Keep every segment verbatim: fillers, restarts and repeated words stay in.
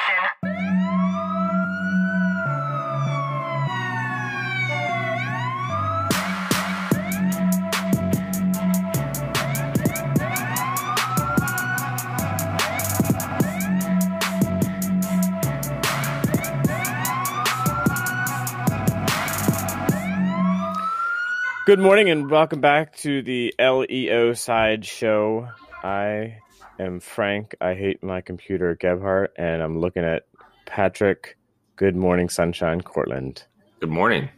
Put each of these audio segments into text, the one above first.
Good morning and welcome back to the L E O Side Show. I am Frank. I hate my computer, Gebhardt, and I'm looking at Patrick. Good morning, Sunshine, Cortland. Good morning.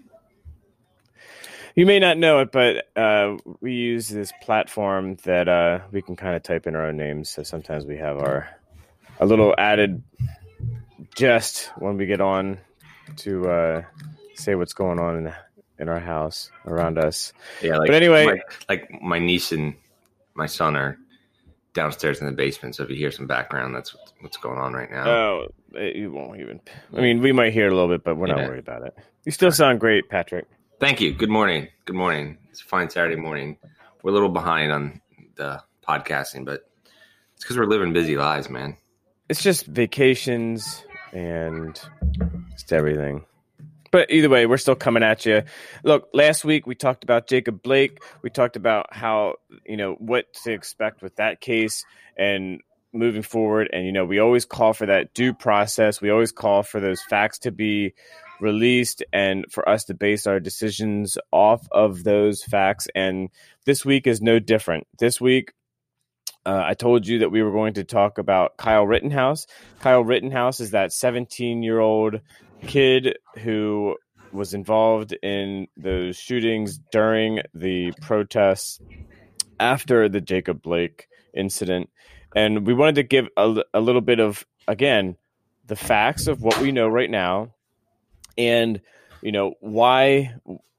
You may not know it, but uh, we use this platform that uh, we can kind of type in our own names. So sometimes we have our a little added jest when we get on to uh, say what's going on in the in our house around us. Yeah, like, but anyway, my, like my niece and my son are downstairs in the basement. So if you hear some background, that's what's going on right now. Oh, you won't even. I mean, we might hear it a little bit, but we're yeah. not worried about it. You still sound great, Patrick. Thank you. Good morning. Good morning. It's a fine Saturday morning. We're a little behind on the podcasting, but it's because we're living busy lives, man. It's just vacations and just everything. But either way, we're still coming at you. Look, last week we talked about Jacob Blake. We talked about how, you know, what to expect with that case and moving forward. And, you know, we always call for that due process. We always call for those facts to be released and for us to base our decisions off of those facts. And this week is no different. This week, uh, I told you that we were going to talk about Kyle Rittenhouse. Kyle Rittenhouse is that seventeen-year-old kid who was involved in those shootings during the protests after the Jacob Blake incident. And we wanted to give a, a little bit of, again, the facts of what we know right now and, you know, why,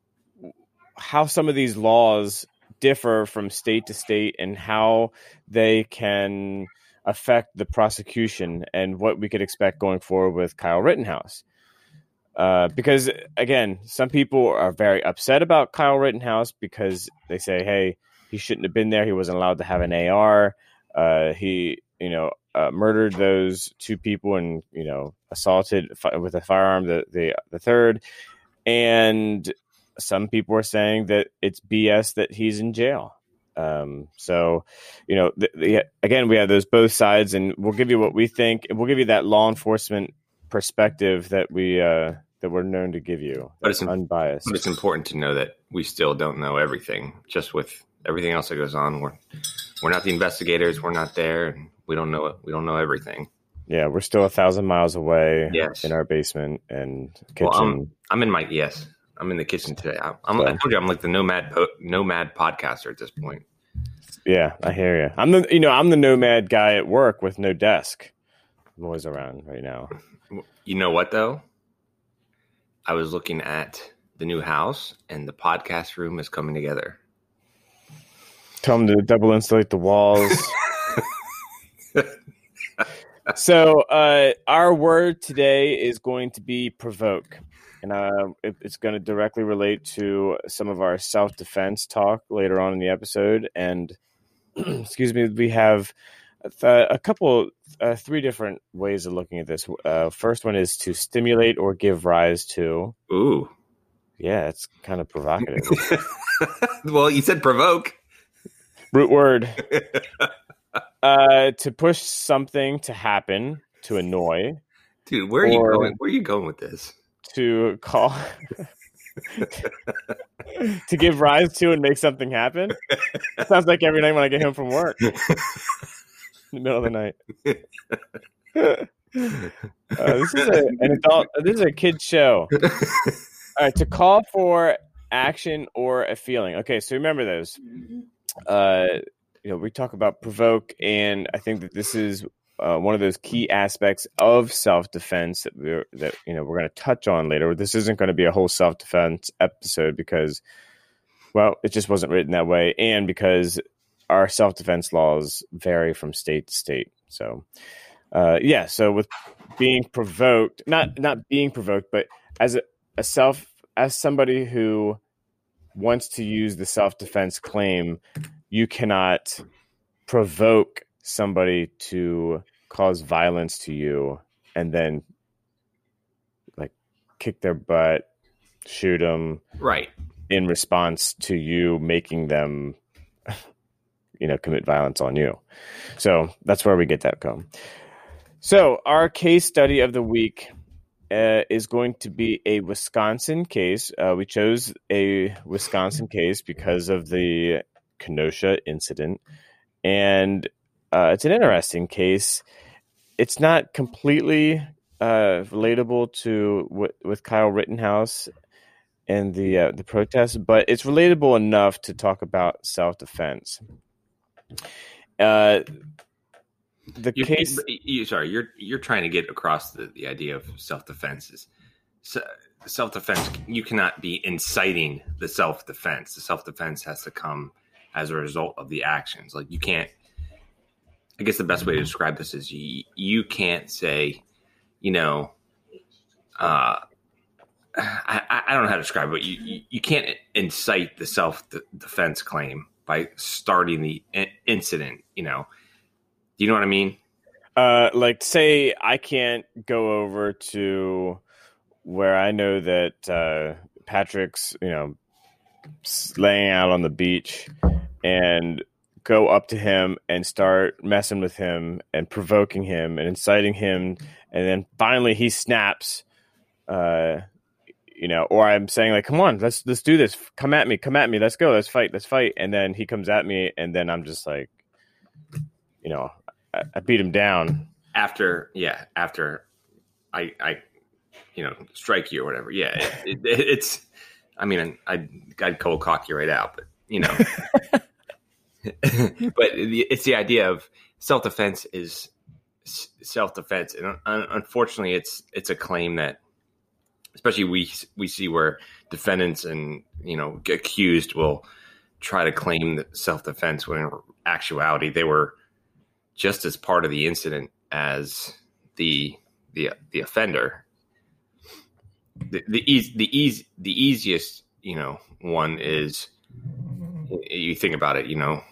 how some of these laws differ from state to state and how they can affect the prosecution and what we could expect going forward with Kyle Rittenhouse. Uh, because, again, some people are very upset about Kyle Rittenhouse because they say, hey, he shouldn't have been there. He wasn't allowed to have an A R. Uh, he, you know, uh, murdered those two people and, you know, assaulted fi- with a firearm the, the, the third. And some people are saying that it's B S that he's in jail. Um, so, you know, the, the, again, we have those both sides, and we'll give you what we think. We'll give you that law enforcement perspective that we uh that we're known to give you, but it's unbiased. But it's important to know that we still don't know everything. Just with everything else that goes on, we're we're not the investigators. We're not there, and we don't know we don't know everything. Yeah, we're still a thousand miles away. Yes. In our basement and kitchen. Well, I'm, I'm in my yes. I'm in the kitchen today. I, I'm, so. I told you I'm like the nomad po- nomad podcaster at this point. Yeah, I hear you. I'm the you know I'm the nomad guy at work with no desk. I'm always around right now. You know what, though? I was looking at the new house, and the podcast room is coming together. Tell them to double insulate the walls. So uh, our word today is going to be provoke. And uh, it, it's going to directly relate to some of our self-defense talk later on in the episode. And, excuse me, we have Uh, a couple, uh, three different ways of looking at this. Uh, first one is to stimulate or give rise to. Ooh. Yeah, it's kind of provocative. Well, you said provoke. Root word. uh, to push something to happen, to annoy. Dude, where are you going? Where are you going with this? To call. To give rise to and make something happen. Sounds like every night when I get home from work. In the middle of the night. uh, this is a, an adult. This is a kid show. All right, to call for action or a feeling. Okay, so remember those. Uh, you know, we talk about provoke, and I think that this is uh, one of those key aspects of self-defense that we're that you know we're going to touch on later. This isn't going to be a whole self-defense episode because, well, it just wasn't written that way, and because our self-defense laws vary from state to state. So, uh, yeah. So with being provoked, not not being provoked, but as a, a self, as somebody who wants to use the self-defense claim, you cannot provoke somebody to cause violence to you and then like kick their butt, shoot them, right, in response to you making them, you know, commit violence on you. So that's where we get that from. So our case study of the week uh, is going to be a Wisconsin case. Uh, we chose a Wisconsin case because of the Kenosha incident, and uh, it's an interesting case. It's not completely uh, relatable to w- with Kyle Rittenhouse and the uh, the protest, but it's relatable enough to talk about self-defense. Uh, the you, case. You, you, sorry, you're you're trying to get across the, the idea of self-defense. Is so, self-defense. You cannot be inciting the self-defense. The self-defense has to come as a result of the actions. Like you can't. I guess the best way to describe this is you, you can't say, you know, uh, I, I don't know how to describe it, but you, you, you can't incite the self-defense claim by starting the incident, you know. Do you know what I mean? Uh, like, say I can't go over to where I know that uh, Patrick's, you know, laying out on the beach and go up to him and start messing with him and provoking him and inciting him. And then finally he snaps, uh, you know, or I'm saying like, come on, let's, let's do this. Come at me, come at me. Let's go. Let's fight. Let's fight. And then he comes at me and then I'm just like, you know, I, I beat him down. After, yeah, after I, I, you know, strike you or whatever. Yeah. It, it, it's, I mean, I'd, I'd cold cock you right out, but you know, but it's the idea of self-defense is self-defense. And unfortunately it's, it's a claim that, especially we, we see where defendants and, you know, accused will try to claim self-defense when in actuality they were just as part of the incident as the, the, the offender. The, the easy, the easy, the easiest, you know, one is you think about it, you know,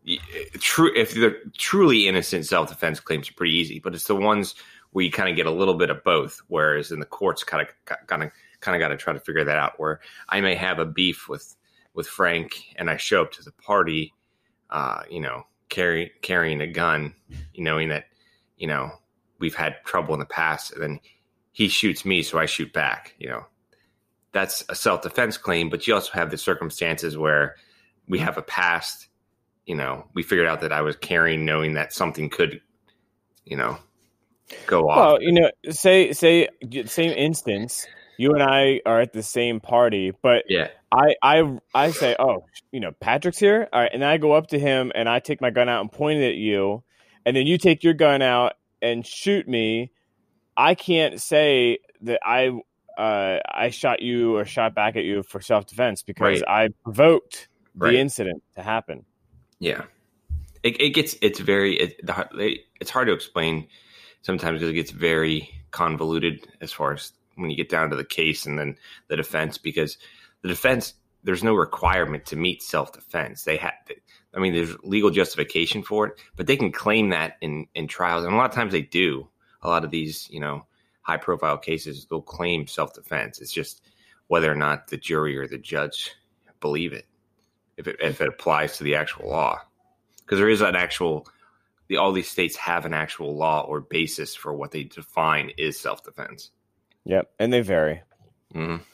true. If they're truly innocent, self-defense claims are pretty easy, but it's the ones where you kind of get a little bit of both. Whereas in the courts, kind of, kind of, kind of got to try to figure that out. Where I may have a beef with, with Frank, and I show up to the party, uh, you know, carry, carrying a gun, you knowing that, you know, we've had trouble in the past, and then he shoots me, so I shoot back. You know, that's a self-defense claim. But you also have the circumstances where we have a past. You know, we figured out that I was carrying, knowing that something could, you know, go off. Well, you know, say say same instance, you and I are at the same party, but yeah, I I I say, oh, you know, Patrick's here, all right, and I go up to him and I take my gun out and point it at you, and then you take your gun out and shoot me. I can't say that I uh, I shot you or shot back at you for self-defense because right. I provoked the right. incident to happen. Yeah, it, it gets it's very it, it's hard to explain sometimes because it gets very convoluted as far as when you get down to the case and then the defense, because the defense, there's no requirement to meet self-defense. They have, I mean, there's legal justification for it, but they can claim that in, in trials. And a lot of times they do. A lot of these, you know, high profile cases, they'll claim self-defense. It's just whether or not the jury or the judge believe it, if it, if it applies to the actual law. Because there is an actual, the, all these states have an actual law or basis for what they define is self-defense. Yep, and they vary. Mm-hmm.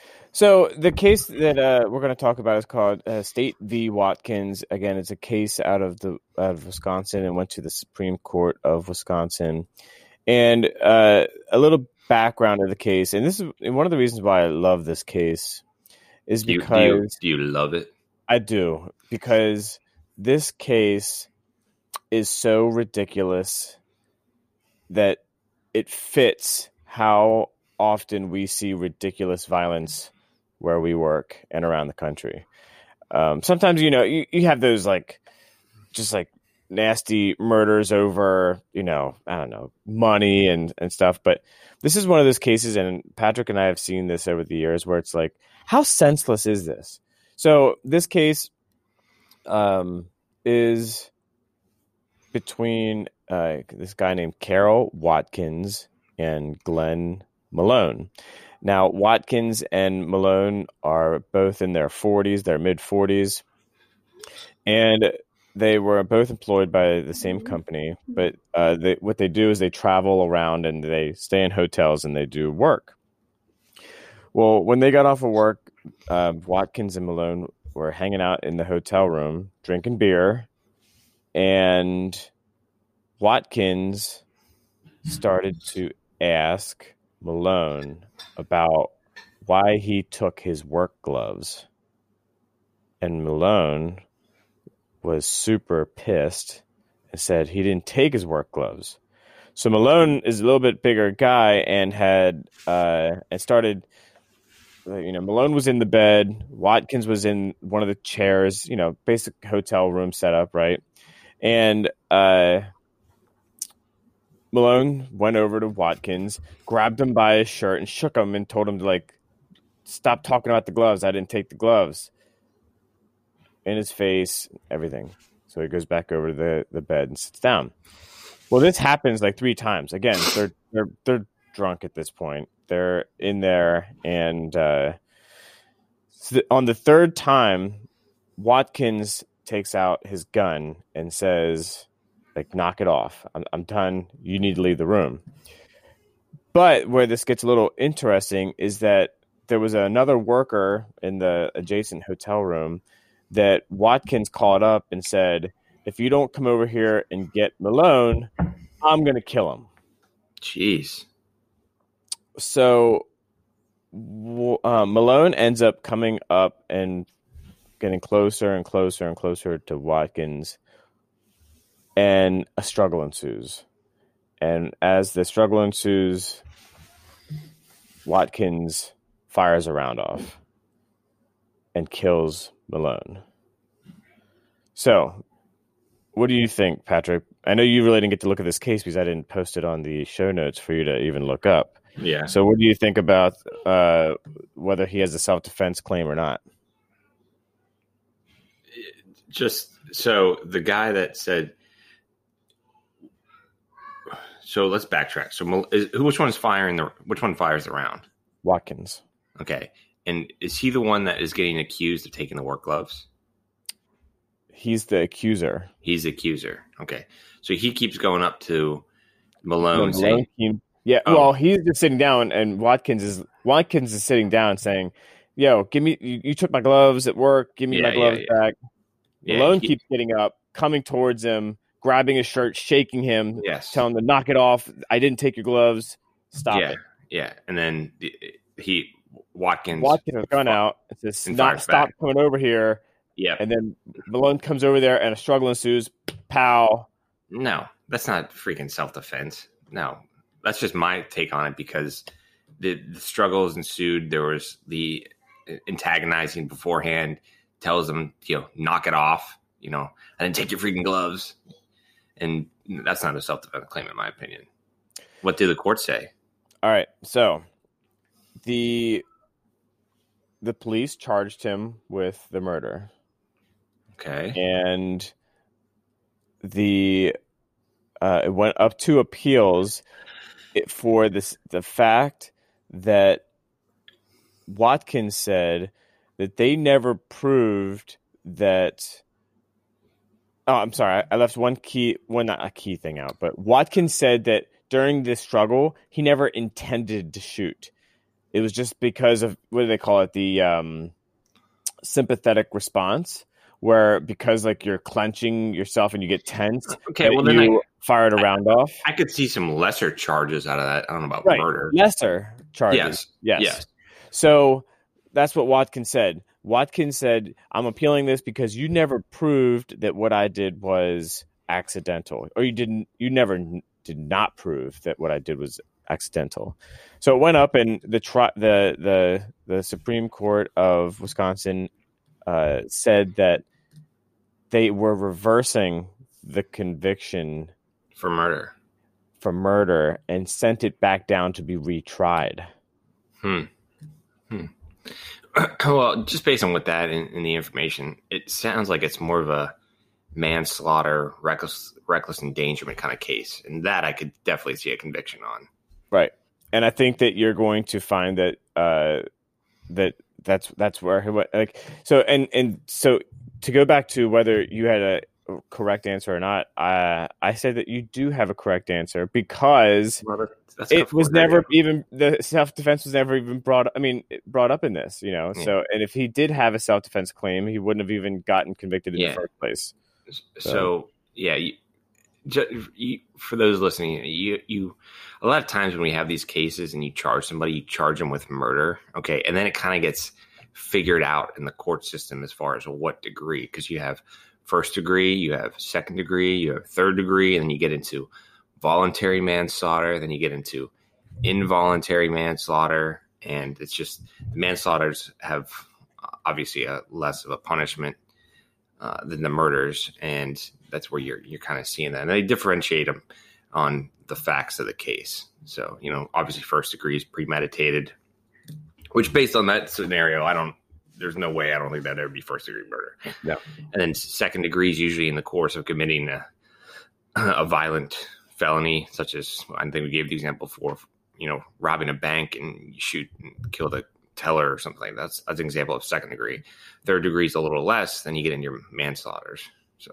So the case that uh, we're going to talk about is called uh, State v. Watkins. Again, it's a case out of the out of Wisconsin and went to the Supreme Court of Wisconsin. And uh, a little background of the case, and this is one of the reasons why I love this case, is do you, because do you, do you love it? I do, because this case is so ridiculous that it fits how often we see ridiculous violence where we work and around the country. Um, sometimes, you know, you, you have those like, just like nasty murders over, you know, I don't know, money and, and stuff. But this is one of those cases, and Patrick and I have seen this over the years, where it's like, how senseless is this? So this case um, is between uh, this guy named Carol Watkins and Glenn Malone. Now, Watkins and Malone are both in their forties, their mid-forties, and they were both employed by the same company. But uh, they, what they do is they travel around and they stay in hotels and they do work. Well, when they got off of work, uh, Watkins and Malone were hanging out in the hotel room, drinking beer, and Watkins started to ask Malone about why he took his work gloves. And Malone was super pissed and said he didn't take his work gloves. So Malone is a little bit bigger guy and had uh, and started. You know, Malone was in the bed. Watkins was in one of the chairs. You know, basic hotel room setup, right? And uh, Malone went over to Watkins, grabbed him by his shirt, and shook him and told him to like stop talking about the gloves. I didn't take the gloves. In his face, everything. So he goes back over to the, the bed and sits down. Well, this happens like three times. Again, they're they're they're drunk at this point. They're in there, and uh, so on the third time, Watkins takes out his gun and says, like, knock it off. I'm, I'm done. You need to leave the room. But where this gets a little interesting is that there was another worker in the adjacent hotel room that Watkins called up and said, if you don't come over here and get Malone, I'm going to kill him. Jeez. So uh, Malone ends up coming up and getting closer and closer and closer to Watkins, and a struggle ensues. And as the struggle ensues, Watkins fires a round off and kills Malone. So, what do you think, Patrick? I know you really didn't get to look at this case because I didn't post it on the show notes for you to even look up. Yeah. So what do you think about uh, whether he has a self-defense claim or not? Just so the guy that said, so let's backtrack. So is, which one's firing the, which one fires the round? Watkins. Okay. And is he the one that is getting accused of taking the work gloves? He's the accuser. He's the accuser. Okay. So he keeps going up to Malone, Malone saying, came, yeah, oh. Well, he's just sitting down, and Watkins is Watkins is sitting down saying, yo, give me, you, you took my gloves at work, give me yeah, my gloves yeah, yeah. back. Yeah, Malone he, keeps getting up, coming towards him, grabbing his shirt, shaking him, yes. telling him to knock it off. I didn't take your gloves. Stop yeah, it. Yeah. And then he, Watkins. Watkins has gone out and says, not stop back. Coming over here. Yeah. And then Malone comes over there and a struggle ensues. Pow. No, that's not freaking self-defense. No, that's just my take on it because the, the struggles ensued. There was the antagonizing beforehand, tells them, you know, knock it off. You know, I didn't take your freaking gloves. And that's not a self-defense claim, in my opinion. What did the court say? All right. So the the police charged him with the murder. Okay. And the uh, it went up to appeals for this the fact that Watkins said that they never proved that. Oh, I'm sorry. I left one key, one not a key thing out, but Watkins said that during this struggle, he never intended to shoot. It was just because of, what do they call it? The um, sympathetic response, where because like you're clenching yourself and you get tense, okay, well then you I, fired a round I, off. I could see some lesser charges out of that. I don't know about right. murder. Lesser charges. Yes. Yes. Yes. So that's what Watkins said. Watkins said, I'm appealing this because you never proved that what I did was accidental, or you didn't, you never n- did not prove that what I did was accidental. So it went up, and the tri- the the the Supreme Court of Wisconsin uh, said that they were reversing the conviction for murder, for murder, and sent it back down to be retried. Hmm. Hmm. Well, just based on what that in, in the information, it sounds like it's more of a manslaughter, reckless, reckless endangerment kind of case, and that I could definitely see a conviction on. Right. And I think that you're going to find that uh, that that's that's where he went. Like so, and and so to go back to whether you had a correct answer or not, I I say that you do have a correct answer because Well, that's, that's it was for never area. even the self defense was never even brought. I mean, brought up in this, you know. Yeah. So, and if he did have a self defense claim, he wouldn't have even gotten convicted in Yeah. the first place. So, so yeah, you, ju- you, for those listening, you you a lot of times when we have these cases and you charge somebody, you charge them with murder, okay, and then it kind of gets figured out in the court system as far as what degree, because you have first degree, you have second degree, you have third degree, and then you get into voluntary manslaughter, then you get into involuntary manslaughter, and it's just manslaughters have obviously a less of a punishment uh, than the murders, and that's where you're you're kind of seeing that, and they differentiate them on the facts of the case. So, you know, obviously first degree is premeditated, which based on that scenario, I don't. There's no way I don't think that ever be first degree murder. No. And then second degree is usually in the course of committing a, a violent felony, such as I think we gave the example for, you know, robbing a bank and you shoot and kill the teller or something like that. That's, that's an example of second degree. Third degree is a little less, then you get into your manslaughters. So,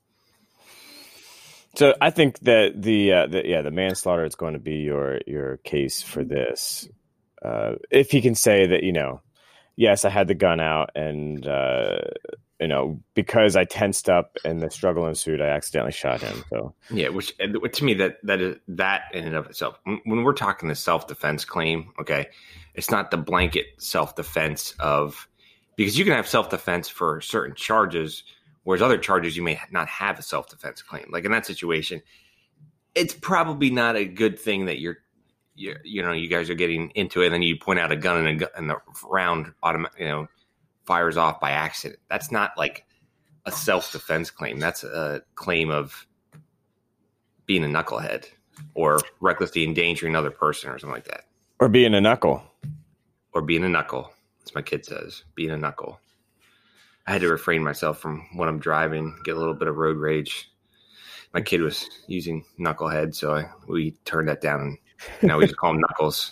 so I think that the, uh, the yeah the manslaughter is going to be your your case for this. Uh, if he can say that, you know, yes, I had the gun out and, uh, you know, because I tensed up and the struggle ensued, I accidentally shot him. So yeah, which to me, that that is that in and of itself, when we're talking the self-defense claim, okay, it's not the blanket self-defense of, because you can have self-defense for certain charges, whereas other charges you may not have a self-defense claim. Like in that situation, it's probably not a good thing that you're You, you know, you guys are getting into it, and then you point out a gun and, a gun, and the round, automa- you know, fires off by accident. That's not like a self-defense claim. That's a claim of being a knucklehead or recklessly endangering another person or something like that. or being a knuckle. Or being a knuckle, as my kid says, being a knuckle. I had to refrain myself from when I'm driving, get a little bit of road rage. My kid was using knucklehead, so I, we turned that down. Now we just call them Knuckles.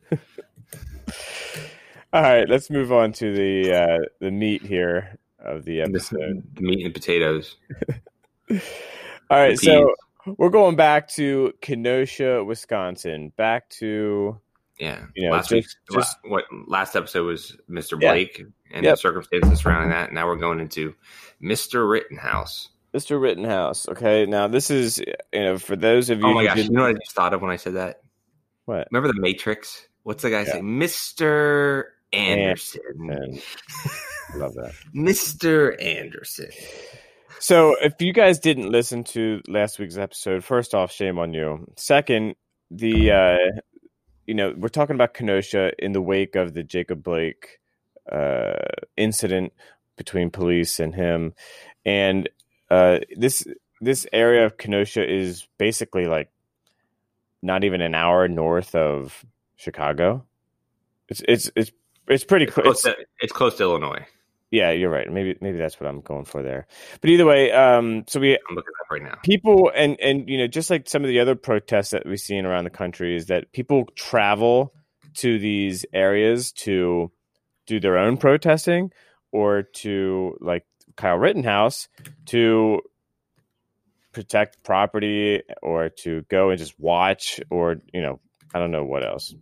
All right, let's move on to the uh, the meat here of the episode. The meat and potatoes. All right, so we're going back to Kenosha, Wisconsin. Back to yeah, you know, last just, week, just what last episode was Mister Yeah. Blake and Yep. the circumstances surrounding that. Now we're going into Mister Rittenhouse. Mister Rittenhouse. Okay, now this is, you know, for those of you Oh my who gosh, you didn't- know what I just thought of when I said that? what? Remember the Matrix? What's the guy Yeah. say? Mister Anderson. And love that. Mister Anderson. So, if you guys didn't listen to last week's episode, first off, shame on you. Second, the uh, you know, we're talking about Kenosha in the wake of the Jacob Blake uh, incident between police and him, and uh, this this area of Kenosha is basically like not even an hour north of Chicago. It's it's it's it's pretty It's close. close, to, it's close to Illinois. Yeah, you're right. Maybe maybe that's what I'm going for there. But either way, um, so we I'm looking up right now. people and and you know, just like some of the other protests that we've seen around the country, is that people travel to these areas to do their own protesting, or to, like Kyle Rittenhouse, to protect property, or to go and just watch, or, you know, I don't know what else.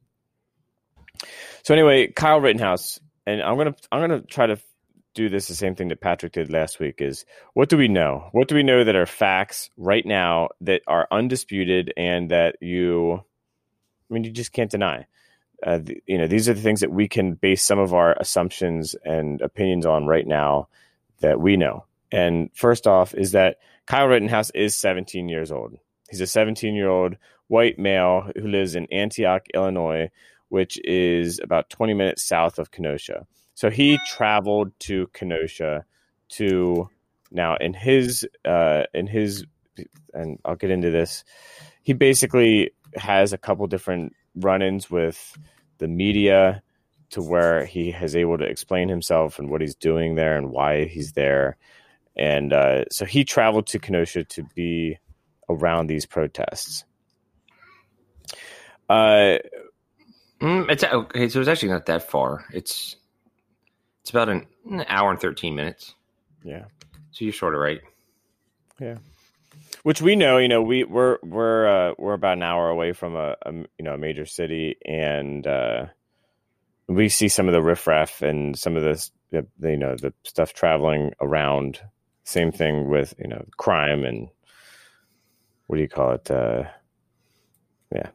So anyway, Kyle Rittenhouse, and I'm gonna I'm gonna try to do this the same thing that Patrick did last week, is what do we know? What do we know that are facts right now that are undisputed and that you, I mean, you just can't deny? Uh, the, you know, these are the things that we can base some of our assumptions and opinions on right now that we know. And first off is that Kyle Rittenhouse is seventeen years old. He's a seventeen-year-old white male who lives in Antioch, Illinois, which is about twenty minutes south of Kenosha. So he traveled to Kenosha to, now in his, uh, in his, and I'll get into this, he basically has a couple different run-ins with the media to where he is able to explain himself and what he's doing there and why he's there. And uh, so he traveled to Kenosha to be around these protests. Uh, mm, it's okay. So it's actually not that far. It's it's about an, an hour and thirteen minutes. Yeah. So you're sort of right. Yeah. Which we know, you know, we we're we're uh, we're about an hour away from a, a you know a major city, and uh, we see some of the riffraff and some of this, the, you know, the stuff traveling around. Same thing with, you know, crime and what do you call it? Uh, yeah.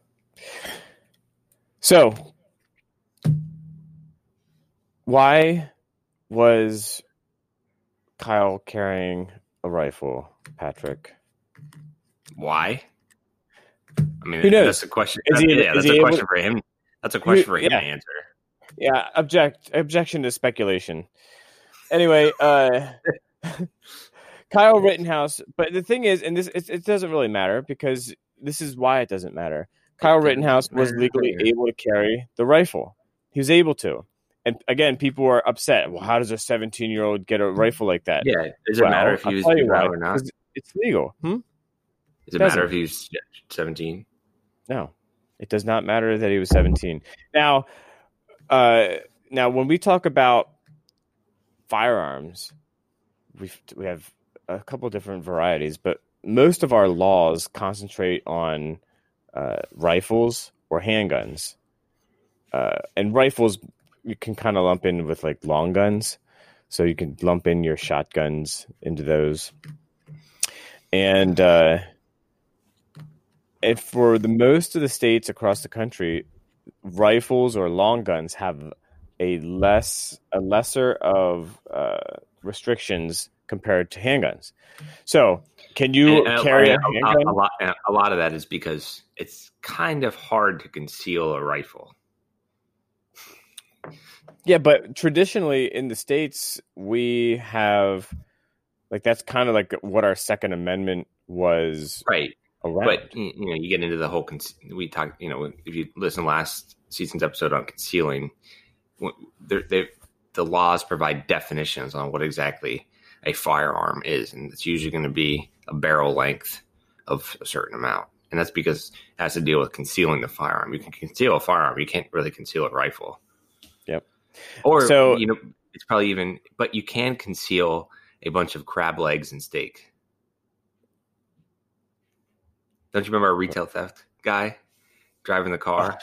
So, why was Kyle carrying a rifle, Patrick? Why? I mean, Who knows? that's a question. Is That, he- yeah, is that's he a able- question for him. That's a question for him yeah. to answer. Yeah, object objection to speculation. Anyway, uh, Kyle Rittenhouse. But the thing is, and this it, it doesn't really matter because this is why it doesn't matter. Kyle Rittenhouse was legally able to carry the rifle. He was able to. And again, people were upset. Well, how does a seventeen-year-old get a rifle like that? Yeah. Does it Well, matter if I'll he was tell you why, or not? 'cause it's legal. Hmm? Does it doesn't. matter if he was seventeen? No, it does not matter that he was seventeen. Now, uh, now when we talk about firearms, we we have a couple different varieties, but most of our laws concentrate on uh, rifles or handguns. Uh, and rifles you can kind of lump in with like long guns, so you can lump in your shotguns into those. And uh, and for the most of the states across the country, rifles or long guns have a less a lesser of uh, restrictions compared to handguns. So, can you And, uh, carry a a, handgun? a, a lot? A lot of that is because it's kind of hard to conceal a rifle. Yeah, but traditionally in the States, we have like that's kind of like what our Second Amendment was Right. around. But you know, you get into the whole. Con- we talk. You know, if you listen to last season's episode on concealing, they're, they're, the laws provide definitions on what exactly a firearm is, and it's usually going to be a barrel length of a certain amount, and that's because it has to deal with concealing the firearm. You can conceal a firearm, you can't really conceal a rifle. Yep. Or So- you know, it's probably even, but you can conceal a bunch of crab legs and steak. Don't you remember our retail theft guy driving the car?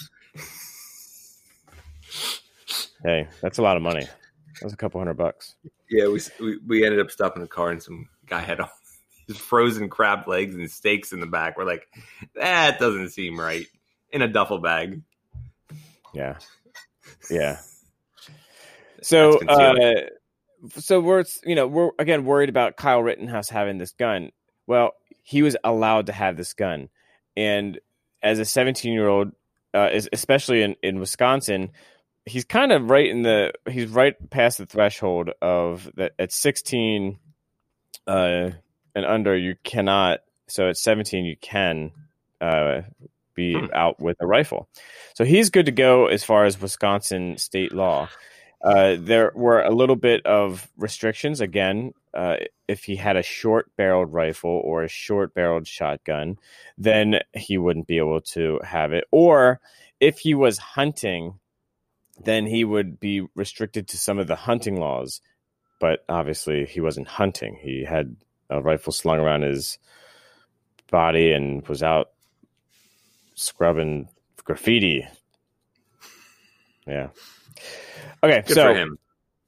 Hey, that's a lot of money. That was a couple hundred bucks. Yeah, we, we we ended up stopping the car and some guy had all his frozen crab legs and steaks in the back. We're like, that doesn't seem right. In a duffel bag. Yeah. Yeah. So, That's concealed. uh, so we're you know we're again worried about Kyle Rittenhouse having this gun. Well, he was allowed to have this gun, and as a seventeen-year-old, uh, is especially in, in Wisconsin, he's kind of right in the he's right past the threshold of that at sixteen uh, and under you cannot. So at seventeen you can uh, be Hmm. out with a rifle. So he's good to go as far as Wisconsin state law. Uh, there were a little bit of restrictions. Again, uh, if he had a short-barreled rifle or a short-barreled shotgun, then he wouldn't be able to have it. Or if he was hunting, then he would be restricted to some of the hunting laws. But obviously, he wasn't hunting. He had a rifle slung around his body and was out scrubbing graffiti. Yeah. Okay, Good so for him.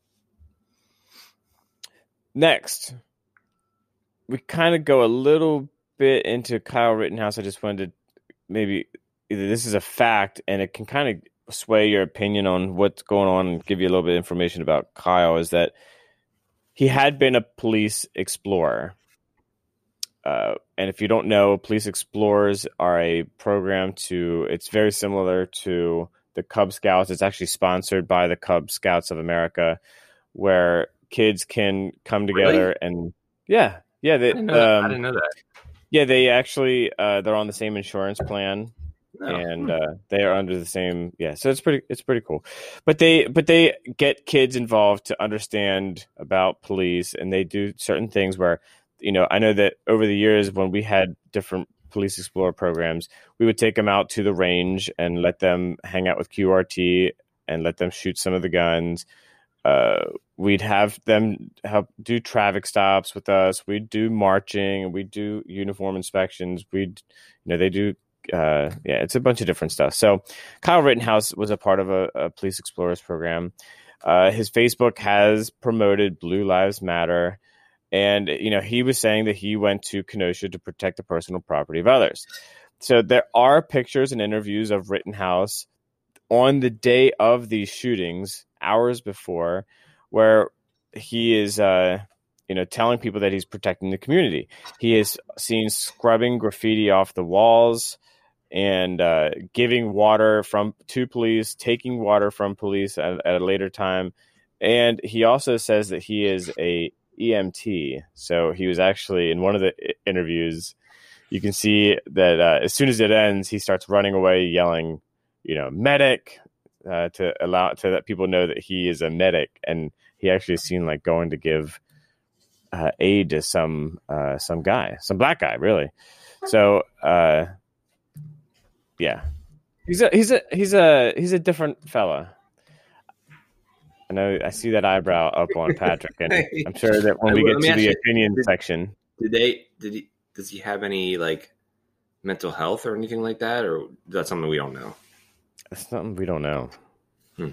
next, we kind of go a little bit into Kyle Rittenhouse. I just wanted to maybe either this is a fact and it can kind of sway your opinion on what's going on and give you a little bit of information about Kyle, is that he had been a police explorer. Uh, and if you don't know, Police Explorers are a program to, it's very similar to the Cub Scouts. It's actually sponsored by the Cub Scouts of America, where kids can come together Really? and yeah, yeah, they, I didn't know that. um, I didn't know that. yeah, they actually uh, they're on the same insurance plan. No. And uh, they are under the same, yeah. So it's pretty, it's pretty cool. But they, but they get kids involved to understand about police, and they do certain things where, you know, I know that over the years when we had different Police Explorer programs, we would take them out to the range and let them hang out with Q R T and let them shoot some of the guns. Uh, we'd have them help do traffic stops with us. We'd do marching. We'd do uniform inspections. We'd, you know, they do, uh, yeah, it's a bunch of different stuff. So Kyle Rittenhouse was a part of a, a Police Explorers program. Uh, his Facebook has promoted Blue Lives Matter. And, you know, he was saying that he went to Kenosha to protect the personal property of others. So there are pictures and interviews of Rittenhouse on the day of these shootings, hours before, where he is, uh, you know, telling people that he's protecting the community. He is seen scrubbing graffiti off the walls and uh, giving water from to police, taking water from police at, at a later time. And he also says that he is a E M T. So he was actually in one of the interviews, you can see that uh, as soon as it ends, he starts running away, yelling, you know, medic, uh, to allow to let people know that he is a medic. And he actually is seen like going to give uh, aid to some uh, some guy, some black guy, really. So uh, yeah, he's a he's a he's a he's a different fella. I know I see that eyebrow up on Patrick, and I'm sure that when we get to the you, opinion did, section, did they did he does he have any like mental health or anything like that, or is that something we don't know? That's something we don't know. Hmm.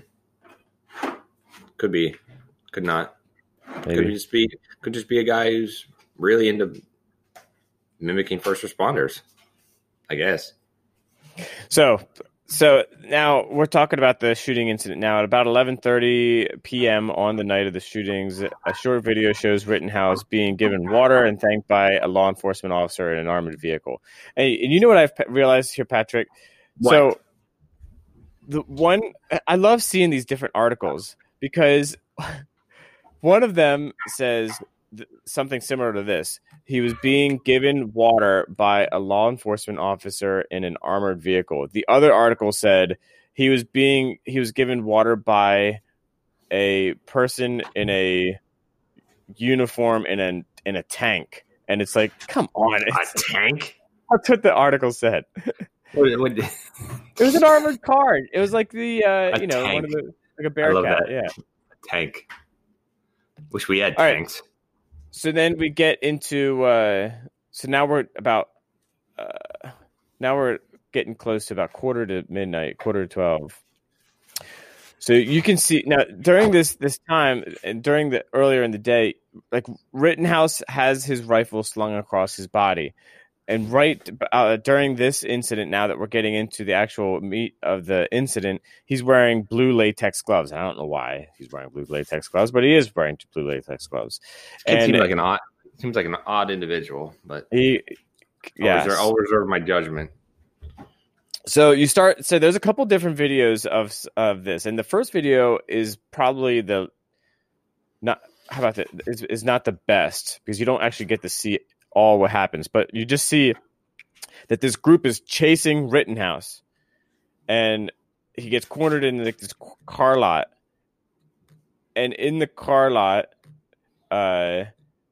Could be, could not. Maybe. Could just be could just be a guy who's really into mimicking first responders, I guess. So. So now we're talking about the shooting incident. Now at about eleven thirty p.m. on the night of the shootings, a short video shows Rittenhouse being given water and thanked by a law enforcement officer in an armored vehicle. And, and you know what I've realized here, Patrick? What? So the one, I love seeing these different articles because one of them says something similar to this. He was being given water by a law enforcement officer in an armored vehicle. The other article said he was being he was given water by a person in a uniform in a in a tank. And it's like, come on, a tank? That's what the article said. What, what, it was an armored car. It was like the uh, you know tank. one of the like a Bearcat. Yeah, a tank. Wish we had All tanks. Right. So then we get into, uh, so now we're about, uh, now we're getting close to about quarter to midnight, quarter to twelve. So you can see now during this, this time and during the earlier in the day, like Rittenhouse has his rifle slung across his body. And right uh, during this incident, now that we're getting into the actual meat of the incident, he's wearing blue latex gloves. I don't know why he's wearing blue latex gloves, but he is wearing blue latex gloves. It and seems like an odd, seems like an odd individual, but he, yeah, I'll, I'll reserve my judgment. So you start. So there's a couple different videos of of this, and the first video is probably the not. How about that? Is is not the best because you don't actually get to see all what happens, but you just see that this group is chasing Rittenhouse, and he gets cornered in like this car lot, and in the car lot, uh,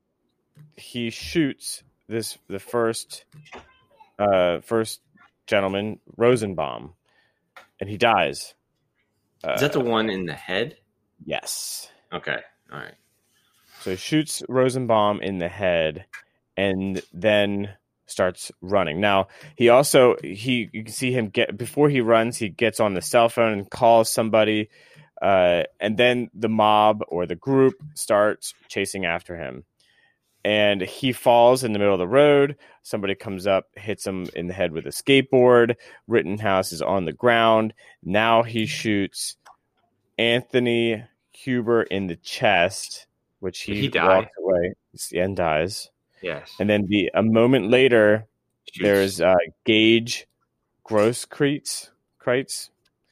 he shoots this the first, uh, first gentleman, Rosenbaum, and he dies. Is that the one in the head? Yes. Okay. All right. So he shoots Rosenbaum in the head, and then starts running. Now he also he you can see him get before he runs. He gets on the cell phone and calls somebody, uh, and then the mob or the group starts chasing after him. And he falls in the middle of the road. Somebody comes up, hits him in the head with a skateboard. Rittenhouse is on the ground. Now he shoots Anthony Huber in the chest, which he, he walks away and dies. Yes. And then the a moment later, Shoots. there's uh, Gage Grosskreutz, Kreitz,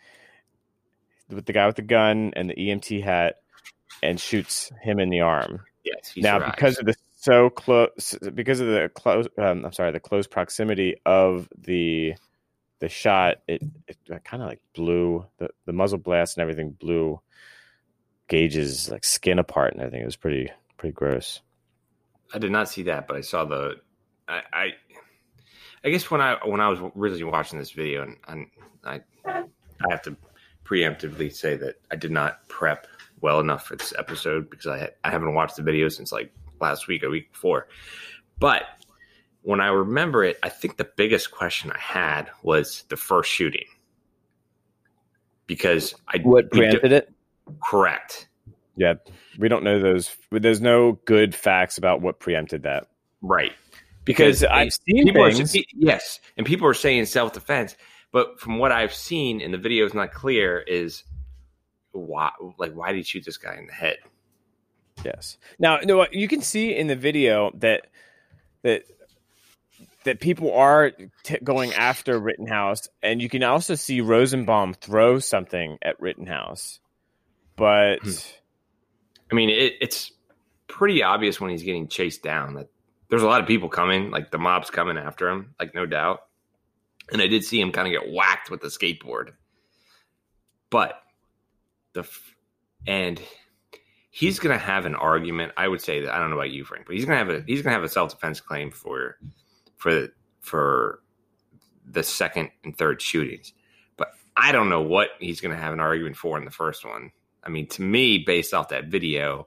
with the guy with the gun and the E M T hat, and shoots him in the arm. Yes. He now, survives. because of the so close, because of the close, um, I'm sorry, the close proximity of the the shot, it, it kind of like blew the the muzzle blast and everything blew Gage's like skin apart, and I think it was pretty pretty gross. I did not see that, but I saw the. I, I I guess when I when I was originally watching this video, and, and I I have to preemptively say that I did not prep well enough for this episode because I I haven't watched the video since like last week or week before. But when I remember it, I think the biggest question I had was the first shooting because I what preempted it. Correct. Yeah, we don't know those. There's no good facts about what preempted that. Right. Because, because I've seen people things. Are, yes, and people are saying self-defense, but from what I've seen, and the video is not clear, is why, like, why did he shoot this guy in the head? Yes. Now, no, you can see in the video that that that people are t- going after Rittenhouse, and you can also see Rosenbaum throw something at Rittenhouse. But I mean, it, it's pretty obvious when he's getting chased down that there's a lot of people coming, like the mob's coming after him, like no doubt. And I did see him kind of get whacked with the skateboard. But the and he's going to have an argument. I would say that I don't know about you, Frank, but he's going to have a he's going to have a self-defense claim for for for the second and third shootings. But I don't know what he's going to have an argument for in the first one. I mean, to me, based off that video,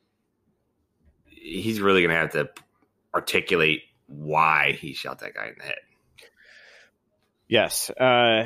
he's really going to have to articulate why he shot that guy in the head. Yes. Uh,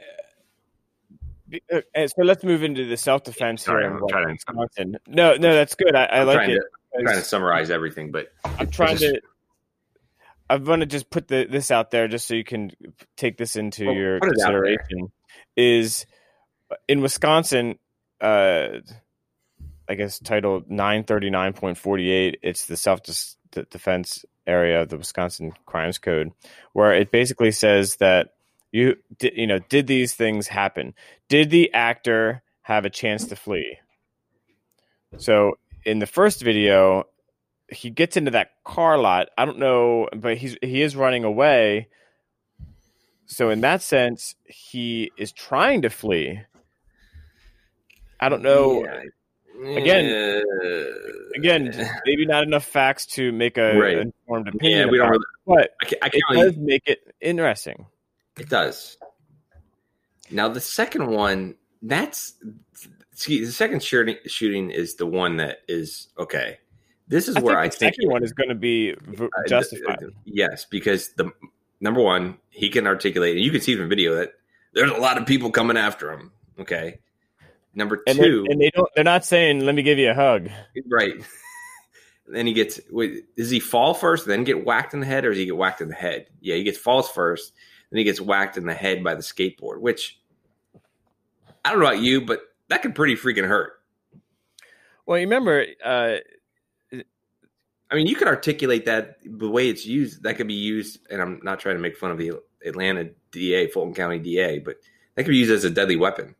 so let's move into the self-defense Sorry, here I'm in trying Wisconsin. No, no, that's good. I, I like it. To, I'm trying to summarize everything, but I'm trying just, to. I want to just put the, this out there just so you can take this into well, your consideration. Is in Wisconsin, uh, I guess title nine thirty-nine point forty-eight. It's the self-defense area of the Wisconsin Crimes Code, where it basically says that you you know did these things happen? Did the actor have a chance to flee? So in the first video, he gets into that car lot. I don't know, but he's he is running away. So in that sense, he is trying to flee. I don't know. Yeah. Again, uh, again, maybe not enough facts to make a right. informed opinion. Yeah, we don't. Really, but I can't, I can't it really, does make it interesting. It does. Now the second one, that's see, the second shooting shooting is the one that is okay. This is I where think I the think second one is going to be justified. Uh, yes, because the number one, he can articulate, and you can see from video that there's a lot of people coming after him. Okay. Number two, and they, and they don't. They're not saying, "Let me give you a hug." Right. Then he gets. Wait, does he fall first, then get whacked in the head, or does he get whacked in the head? Yeah, he gets falls first, then he gets whacked in the head by the skateboard. Which I don't know about you, but that could pretty freaking hurt. Well, you remember. Uh, I mean, you could articulate that the way it's used. That could be used, and I'm not trying to make fun of the Atlanta D A, Fulton County D A, but that could be used as a deadly weapon.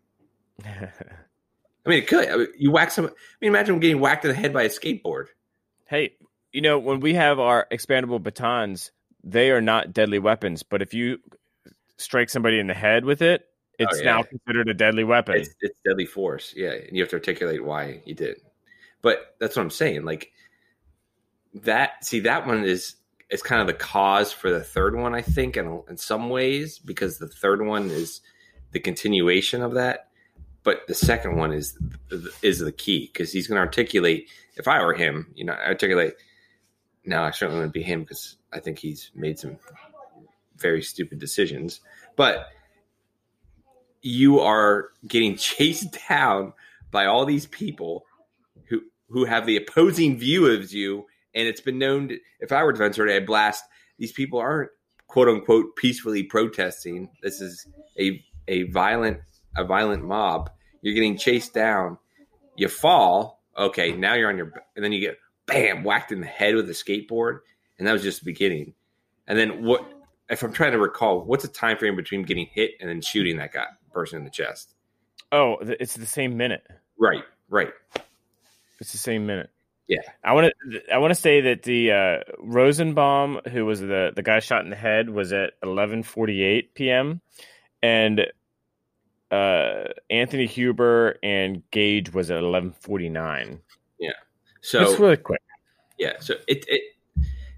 I mean, it could. I mean, you whack some. I mean, imagine getting whacked in the head by a skateboard. Hey, you know, when we have our expandable batons, they are not deadly weapons. But if you strike somebody in the head with it, it's oh, yeah. now considered a deadly weapon. It's, it's deadly force. Yeah, and you have to articulate why you did. But that's what I'm saying. Like that. See, that one is is kind of the cause for the third one, I think, in in some ways, because the third one is the continuation of that. But the second one is is the key because he's going to articulate. If I were him, you know, articulate. Now, I certainly wouldn't be him because I think he's made some very stupid decisions. But you are getting chased down by all these people who who have the opposing view of you, and it's been known. To, if I were defense attorney, I'd blast. These people aren't quote unquote peacefully protesting. This is a a violent. a violent mob, you're getting chased down, you fall, okay, now you're on your, and then you get, bam, whacked in the head with a skateboard, and that was just the beginning. And then what, if I'm trying to recall, what's the time frame between getting hit and then shooting that guy, person in the chest? Oh, it's the same minute. Right, right. It's the same minute. Yeah. I want to I want to say that the uh, Rosenbaum, who was the, the guy shot in the head, was at eleven forty-eight p.m., and Uh, Anthony Huber and Gage was at eleven forty-nine. Yeah. So it's really quick. Yeah. So it, it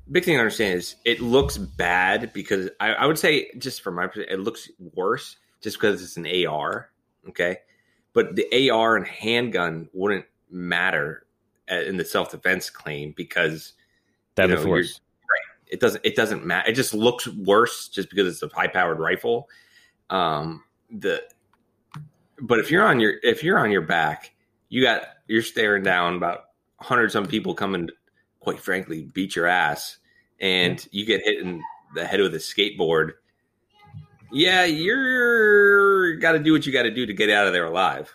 big thing to understand is it looks bad because I, I would say, just from my perspective, it looks worse just because it's an A R. Okay. But the A R and handgun wouldn't matter in the self-defense claim because that you know, force. Right. It doesn't, it doesn't matter. It just looks worse just because it's a high powered rifle. Um, the, but if you're on your, if you're on your back, you got, you're staring down about a hundred some people coming, quite frankly, beat your ass, and you get hit in the head with a skateboard. Yeah, you're got to do what you got to do to get out of there alive.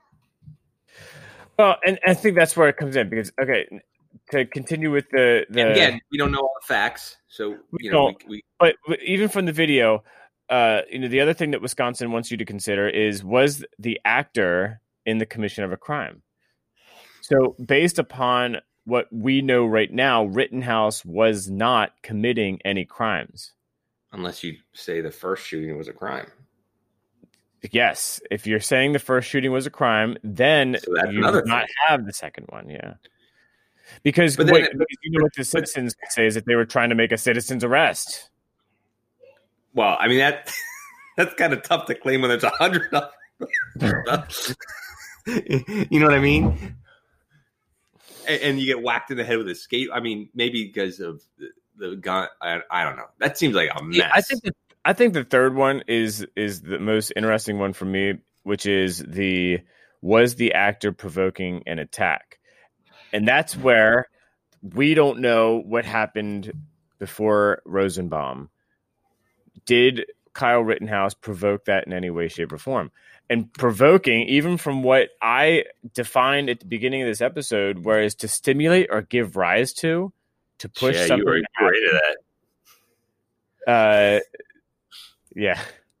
Well, and I think that's where it comes in because, okay, to continue with the, the and again, we don't know all the facts, so you know, we, we, but, but even from the video, uh, you know, the other thing that Wisconsin wants you to consider is was the actor in the commission of a crime. So, based upon what we know right now, Rittenhouse was not committing any crimes. Unless you say the first shooting was a crime. Yes. If you're saying the first shooting was a crime, then so that's you do not thing. have the second one. Yeah. Because, but wait, then, because you know what the citizens but, say is that they were trying to make a citizen's arrest. Well, I mean, that that's kind of tough to claim when there's a hundred of them. You know what I mean? And, and you get whacked in the head with a skate. I mean, maybe because of the, the gun. I, I don't know. That seems like a mess. Yeah, I think the, I think the third one is is the most interesting one for me, which is the was the actor provoking an attack, and that's where we don't know what happened before Rosenbaum. Did Kyle Rittenhouse provoke that in any way, shape, or form? And provoking, even from what I defined at the beginning of this episode, whereas to stimulate or give rise to, to push yeah, something. You were great at that. Uh, yeah.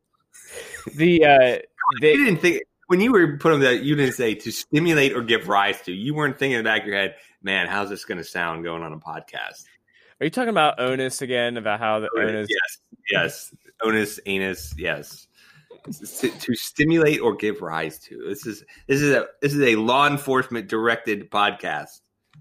The uh, they, you didn't think when you were putting that, you didn't say to stimulate or give rise to. You weren't thinking in the back of your head, man, how's this going to sound going on a podcast? Are you talking about onus again? About how the onus? Yes, yes, onus, anus, yes. To, to stimulate or give rise to. This is this is a this is a law enforcement directed podcast.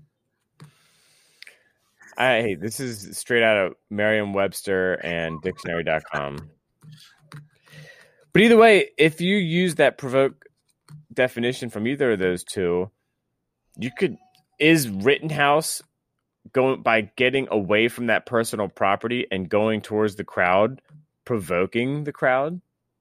I this is straight out of Merriam-Webster and dictionary dot com. But either way, if you use that provoke definition from either of those two, you could is Rittenhouse going by getting away from that personal property and going towards the crowd, provoking the crowd?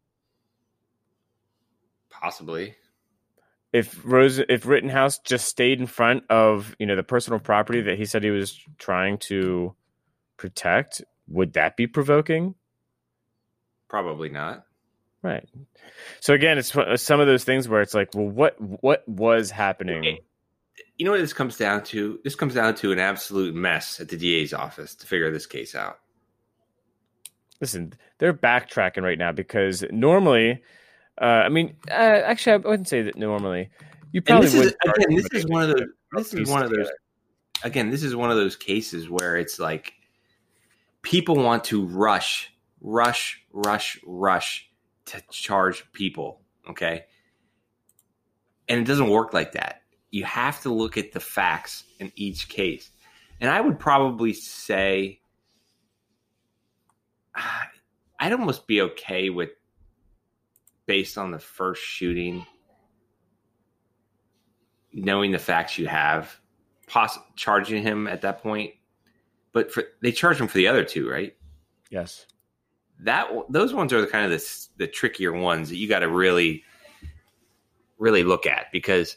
Possibly. If Rose, if Rittenhouse just stayed in front of, you know, the personal property that he said he was trying to protect, would that be provoking? Probably not. Right. So again, it's some of those things where it's like, well, what what was happening? You know what this comes down to? This comes down to an absolute mess at the D A's office to figure this case out. Listen, they're backtracking right now because normally. Uh, I mean, uh, actually, I wouldn't say that normally. You probably and this would. Is, again, this is one of those. This is one of those. Again, this is one of those cases where it's like people want to rush, rush, rush, rush to charge people. Okay, and it doesn't work like that. You have to look at the facts in each case, and I would probably say I'd almost be okay with. Based on the first shooting, knowing the facts you have, poss- charging him at that point, but for, they charged him for the other two, right? Yes. That those ones are the kind of the, the trickier ones that you got to really, really look at because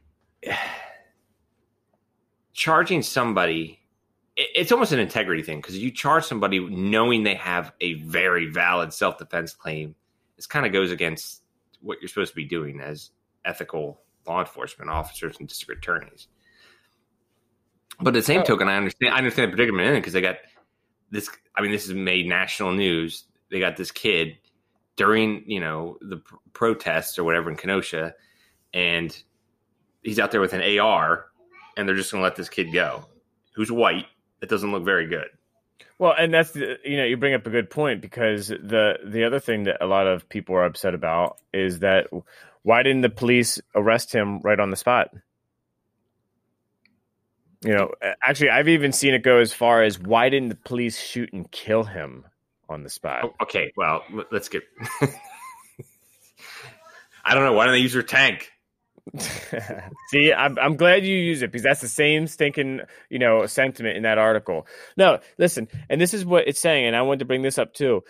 charging somebody, it, it's almost an integrity thing because you charge somebody knowing they have a very valid self-defense claim. This kind of goes against what you're supposed to be doing as ethical law enforcement officers and district attorneys. But at the same oh. token, I understand I understand the predicament in it because they got this. I mean, this has made national news. They got this kid during, you know, the pr- protests or whatever in Kenosha, and he's out there with an A R, and they're just going to let this kid go, who's white. That doesn't look very good. Well, and that's, the, you know, you bring up a good point because the the other thing that a lot of people are upset about is that why didn't the police arrest him right on the spot? You know, actually, I've even seen it go as far as why didn't the police shoot and kill him on the spot? Oh, okay, well, let's get. I don't know. Why don't they use your tank? See, I'm I'm glad you use it because that's the same stinking, you know, sentiment in that article. No, listen, and this is what it's saying, and I wanted to bring this up too.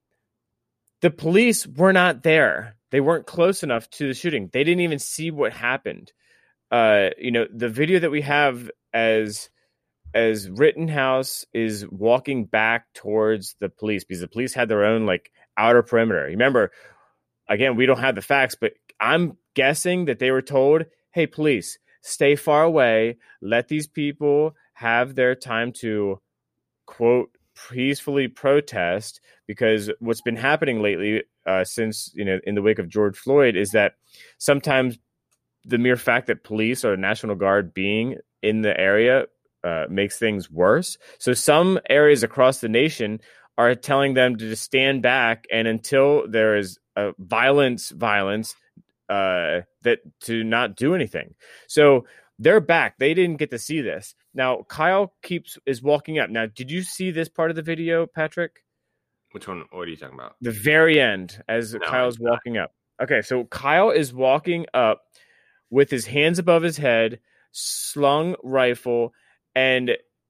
The police were not there. They weren't close enough to the shooting. They didn't even see what happened. Uh, you know, the video that we have as as Rittenhouse is walking back towards the police because the police had their own like outer perimeter. Remember, again, we don't have the facts, but I'm guessing that they were told, hey, police, stay far away. Let these people have their time to, quote, peacefully protest, because what's been happening lately uh, since, you know, in the wake of George Floyd is that sometimes the mere fact that police or National Guard being in the area uh, makes things worse. So some areas across the nation are telling them to just stand back, and until there is a violence, violence, uh, that to not do anything. So they're back. They didn't get to see this. Now, Kyle keeps is walking up. Now, did you see this part of the video, Patrick? Which one? What are you talking about? The very end, as No, Kyle's walking up. Okay, so Kyle is walking up with his hands above his head, slung rifle, and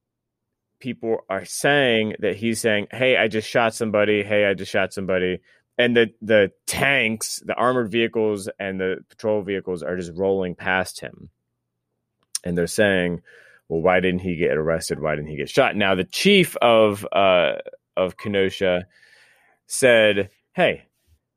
people are saying that he's saying, hey, I just shot somebody. Hey, I just shot somebody. And the, the tanks, the armored vehicles, and the patrol vehicles are just rolling past him. And they're saying, well, why didn't he get arrested? Why didn't he get shot? Now, the chief of uh, of Kenosha said, hey,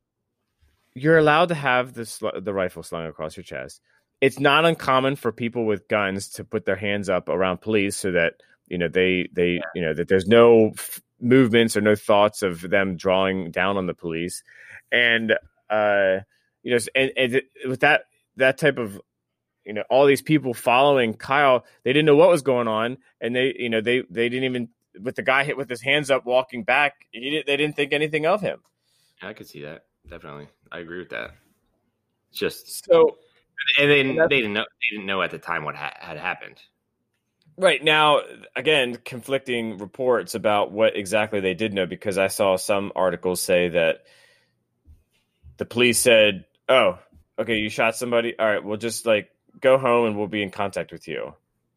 you're allowed to have the, sl- the rifle slung across your chest. It's not uncommon for people with guns to put their hands up around police so that, you know, they, they you know, that there's no f- movements or no thoughts of them drawing down on the police. And, uh, you know, and, and with that, that type of, you know, all these people following Kyle, they didn't know what was going on. And they, you know, they, they didn't even, with the guy hit with his hands up walking back, he didn't, they didn't think anything of him. I could see that. Definitely. I agree with that. It's just so, and they, they didn't know, they didn't know at the time what ha- had happened. Right now, again, conflicting reports about what exactly they did know, because I saw some articles say that the police said, oh, okay, you shot somebody. All right, we'll just like go home and we'll be in contact with you.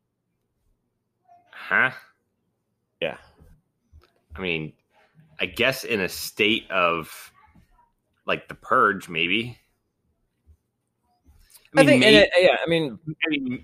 Huh? Yeah. I mean, I guess in a state of like the purge, maybe. I, mean, I think, maybe, it, yeah, I mean, I mean,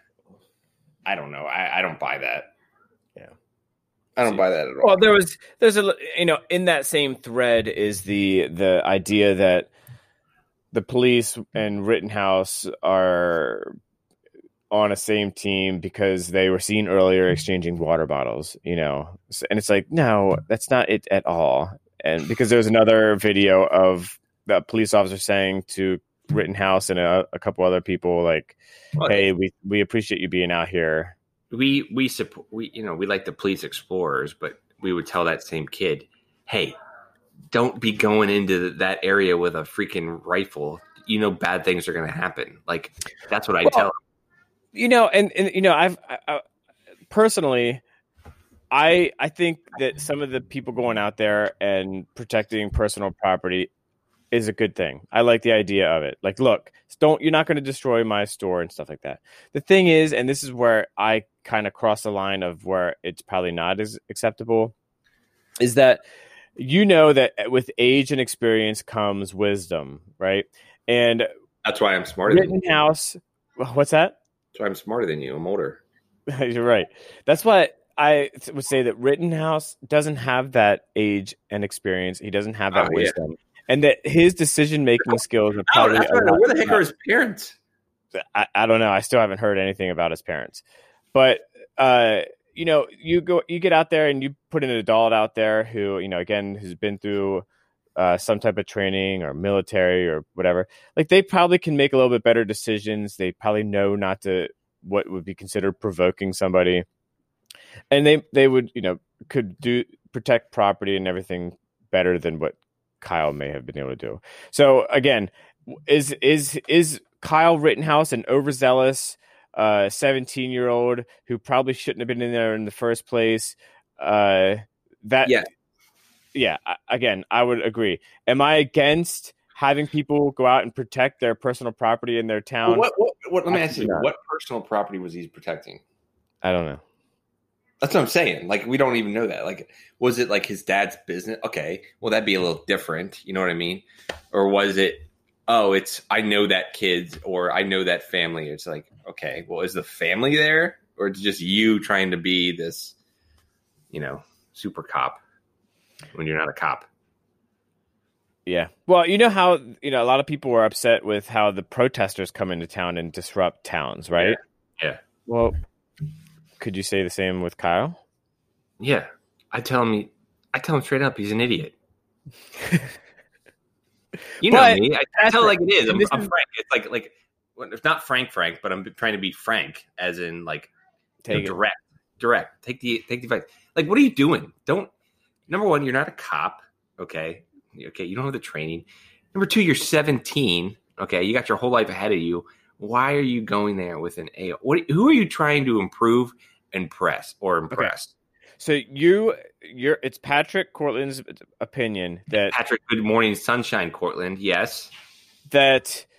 I don't know. I, I don't buy that. Yeah. I don't buy that at all. Well, there was, there's a, you know, in that same thread is the, the idea that the police and Rittenhouse are on a same team because they were seen earlier exchanging water bottles, you know, and it's like, no, that's not it at all. And because there's another video of the police officer saying to Rittenhouse and a, a couple other people, like, well, hey, we, we appreciate you being out here. We, we support, we, you know, we like the police explorers, but we would tell that same kid, hey, don't be going into that area with a freaking rifle. You know, bad things are going to happen. Like, that's what I well, tell them. You know, and, and you know, I've I, I, personally, I I think that some of the people going out there and protecting personal property is a good thing. I like the idea of it. Like, look, don't you're not going to destroy my store and stuff like that. The thing is, and this is where I kind of cross the line of where it's probably not as acceptable, is that you know that with age and experience comes wisdom, right? And that's why I'm smarter than you. Rittenhouse, what's that? That's why I'm smarter than you. I'm older. You're right. That's why I would say that Rittenhouse doesn't have that age and experience. He doesn't have that oh, wisdom. Yeah. And that his decision-making skills are probably... Oh, right. Where the heck are his parents? I, I don't know. I still haven't heard anything about his parents. But, uh, you know, you go, you get out there and you put an adult out there who, you know, again, who's been through uh, some type of training or military or whatever. Like, they probably can make a little bit better decisions. They probably know not to, what would be considered provoking somebody. And they, they would, you know, could do protect property and everything better than what Kyle may have been able to do. So again, is is is Kyle Rittenhouse an overzealous a seventeen-year-old who probably shouldn't have been in there in the first place. Uh, that, Yeah. yeah. Again, I would agree. Am I against having people go out and protect their personal property in their town? Well, what, what, what, let me ask you, Absolutely not. what personal property was he protecting? I don't know. That's what I'm saying. Like, we don't even know that. Like, was it like his dad's business? Okay, well, that'd be a little different. You know what I mean? Or was it, oh, it's, I know that kids or I know that family. It's like, okay, well, is the family there? Or it's just you trying to be this, you know, super cop when you're not a cop? Yeah. Well, you know how, you know, a lot of people were upset with how the protesters come into town and disrupt towns, right? Yeah. yeah. Well, could you say the same with Kyle? Yeah. I tell him, I tell him straight up, he's an idiot. You know But me. I, I tell it like it is. I'm, this I'm is- frank. It's like, like, well, it's not frank, frank, but I'm trying to be frank as in like, you know, Take it. direct, direct, take the, take the advice. Like, what are you doing? Don't, number one, you're not a cop. Okay. Okay, you don't have the training. Number two, you're seventeen. Okay, you got your whole life ahead of you. Why are you going there with an A? What? Who are you trying to improve, impress, or impress? So you, you're, it's Patrick Cortland's opinion that Patrick, good morning, sunshine, Cortland. Yes, that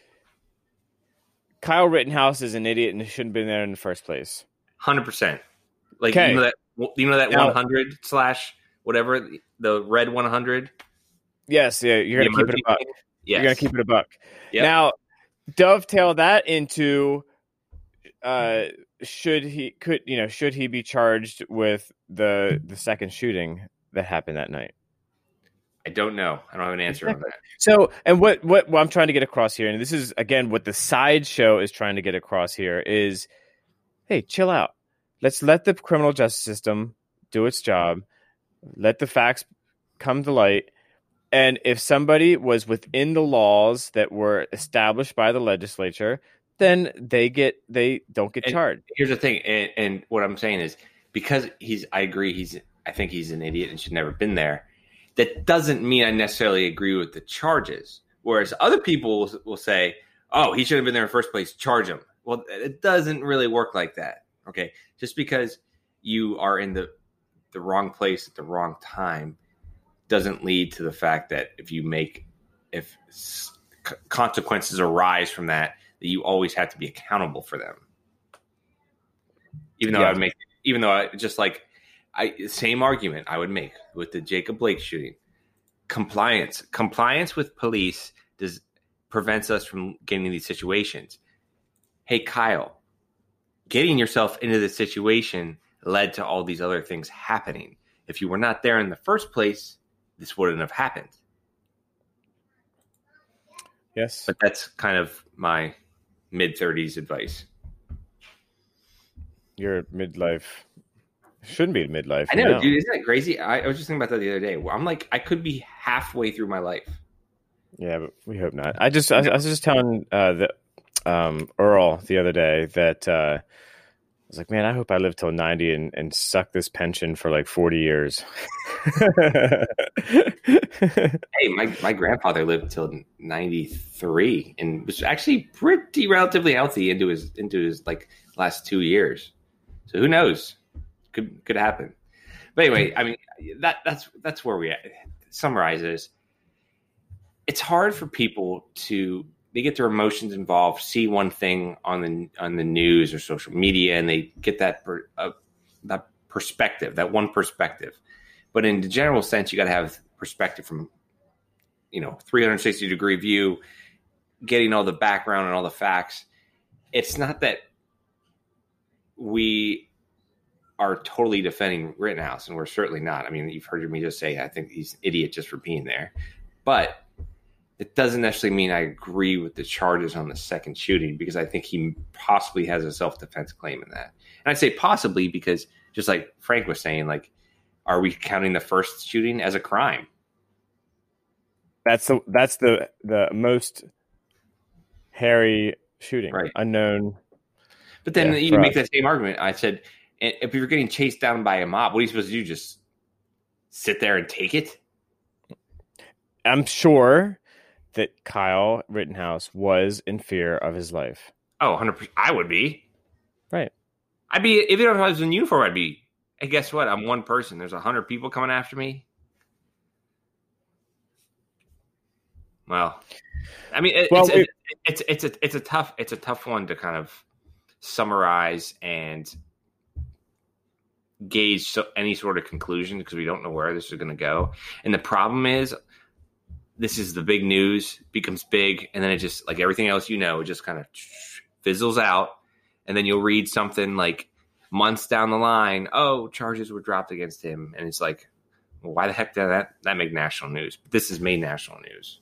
Kyle Rittenhouse is an idiot and shouldn't have been there in the first place. hundred percent. Like Okay. you know that you know that Now- one hundred slash whatever the red one hundred. Yes, yeah, you're The gonna keep it emoji a buck. thing? You're Yes. gonna keep it a buck. Yep. Now, dovetail that into, uh, should he could you know should he be charged with the the second shooting that happened that night? I don't know. I don't have an answer on that. So, and what, what what I'm trying to get across here, and this is again what the sideshow is trying to get across here is, hey, chill out. Let's let the criminal justice system do its job. Let the facts come to light. And if somebody was within the laws that were established by the legislature, then they get they don't get And charged. Here's the thing, and, and what I'm saying is because he's, I agree, he's, I think he's an idiot and should never have been there. That doesn't mean I necessarily agree with the charges. Whereas other people will, will say, "Oh, he shouldn't have been there in the first place. Charge him." Well, it doesn't really work like that. Okay, just because you are in the the wrong place at the wrong time doesn't lead to the fact that if you make if s- consequences arise from that, that you always have to be accountable for them. Even though Yeah. I would make, even though I just like, I same argument I would make with the Jacob Blake shooting. Compliance, compliance with police does prevents us from getting in these situations. Hey, Kyle, getting yourself into this situation led to all these other things happening. If you were not there in the first place, this wouldn't have happened. Yes. But that's kind of my mid thirties advice. Your midlife shouldn't be midlife. I you know, dude. Isn't that crazy? I, I was just thinking about that the other day. I'm like, I could be halfway through my life. Yeah, but we hope not. I just I, I was just telling uh, the um, Earl the other day that uh, I was like, man, I hope I live till ninety and, and suck this pension for like forty years. Hey, my, my grandfather lived till ninety-three and was actually pretty relatively healthy into his into his like last two years. So who knows? Could could happen. But anyway, I mean that that's that's where we at. Summarizes. It's hard for people to they get their emotions involved, see one thing on the on the news or social media, and they get that per, uh, that perspective, that one perspective. But in the general sense, you got to have perspective from, you know, three hundred sixty degree view, getting all the background and all the facts. It's not that we are totally defending Rittenhouse, and we're certainly not. I mean, you've heard me just say I think he's an idiot just for being there, but it doesn't necessarily mean I agree with the charges on the second shooting because I think he possibly has a self-defense claim in that. And I say possibly because just like Frank was saying, like, are we counting the first shooting as a crime? That's the that's the the most hairy shooting, Right. Unknown. But then Yeah, you for make us. that same argument. I said, if you're getting chased down by a mob, what are you supposed to do? Just sit there and take it? I'm sure that Kyle Rittenhouse was in fear of his life. Oh, one hundred percent. I would be. Right. I'd be if I was in uniform. I'd be. Hey, guess what? I'm one person. There's a hundred people coming after me. Well, I mean, it, well, it's, it, it's it's it's a it's a tough it's a tough one to kind of summarize and gauge so, any sort of conclusion because we don't know where this is going to go. And the problem is, this is the big news, becomes big, and then it just like everything else you know, it just kind of fizzles out, and then you'll read something like months down the line, oh, charges were dropped against him, and it's like, well, why the heck did that that make national news? But this has made national news.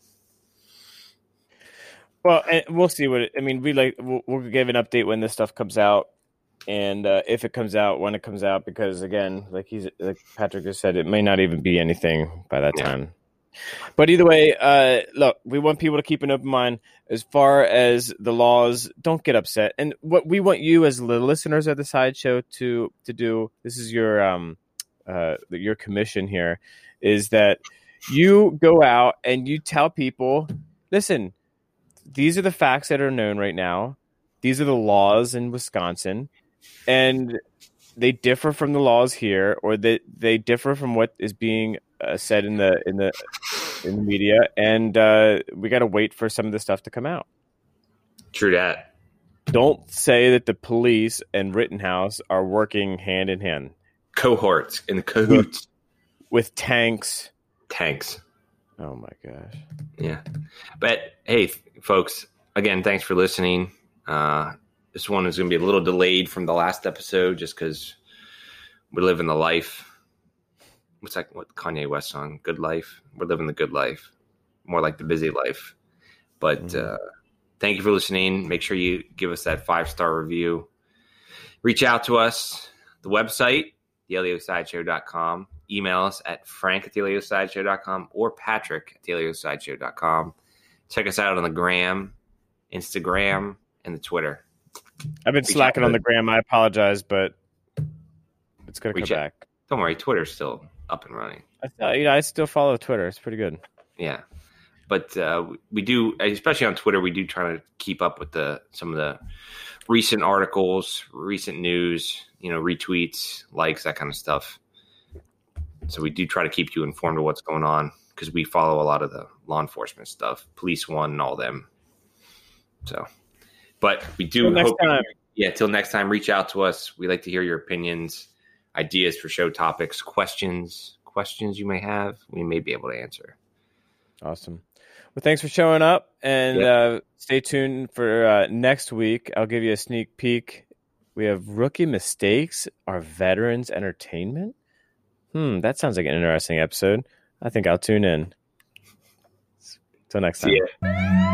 Well, and we'll see what it, I mean. We like we'll, we'll give an update when this stuff comes out, and uh, if it comes out, when it comes out, because again, like he's like Patrick just said, it may not even be anything by that Yeah. time. But either way, uh, look, we want people to keep an open mind as far as the laws. Don't get upset, and what we want you as the listeners of the Sideshow to to do. This is your um uh your commission here, is that you go out and you tell people, listen. These are the facts that are known right now. These are the laws in Wisconsin, and they differ from the laws here, or they, they differ from what is being uh, said in the in the in the media. And uh, we got to wait for some of the stuff to come out. True that. Don't say that the police and Rittenhouse are working hand in hand. Cohorts in cahoots with tanks. Tanks. Oh my gosh. Yeah. But hey, folks, again, thanks for listening. Uh, this one is going to be a little delayed from the last episode just because we're living the life. What's that? What Kanye West song? Good life. We're living the good life. More like the busy life. But mm-hmm. uh, thank you for listening. Make sure you give us that five-star review. Reach out to us. The website, the L E O Sideshow dot com. Email us at frank at the L E O Sideshow dot com or patrick at the L E O Sideshow dot com. Check us out on the gram, Instagram, and the Twitter. I've been Reach slacking on the gram. I apologize, but it's going to come out. back. Don't worry. Twitter's still up and running. I, you know, I still follow Twitter. It's pretty good. Yeah. But uh, we do, especially on Twitter, we do try to keep up with the some of the recent articles, recent news, you know, retweets, likes, that kind of stuff. So we do try to keep you informed of what's going on because we follow a lot of the law enforcement stuff, Police One and all them. So, but we do till hope, next time. yeah, till next time, reach out to us. We like to hear your opinions, ideas for show topics, questions, questions you may have. We may be able to answer. Awesome. Well, thanks for showing up, and yep. uh, stay tuned for uh, next week. I'll give you a sneak peek. We have rookie mistakes, our veterans entertainment. Hmm, that sounds like an interesting episode. I think I'll tune in. Till next time. See ya.